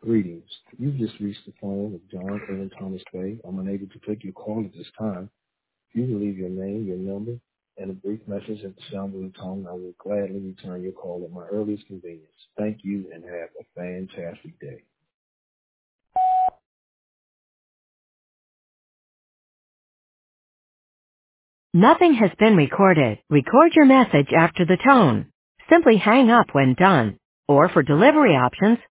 Greetings. You've just reached the phone of John Evan Thomas Bay. I'm unable to take your call at this time. If you can leave your name, your number, and a brief message at the sound of the tone, I will gladly return your call at my earliest convenience. Thank you and have a fantastic day. Nothing has been recorded. Record your message after the tone. Simply hang up when done. Or for delivery options,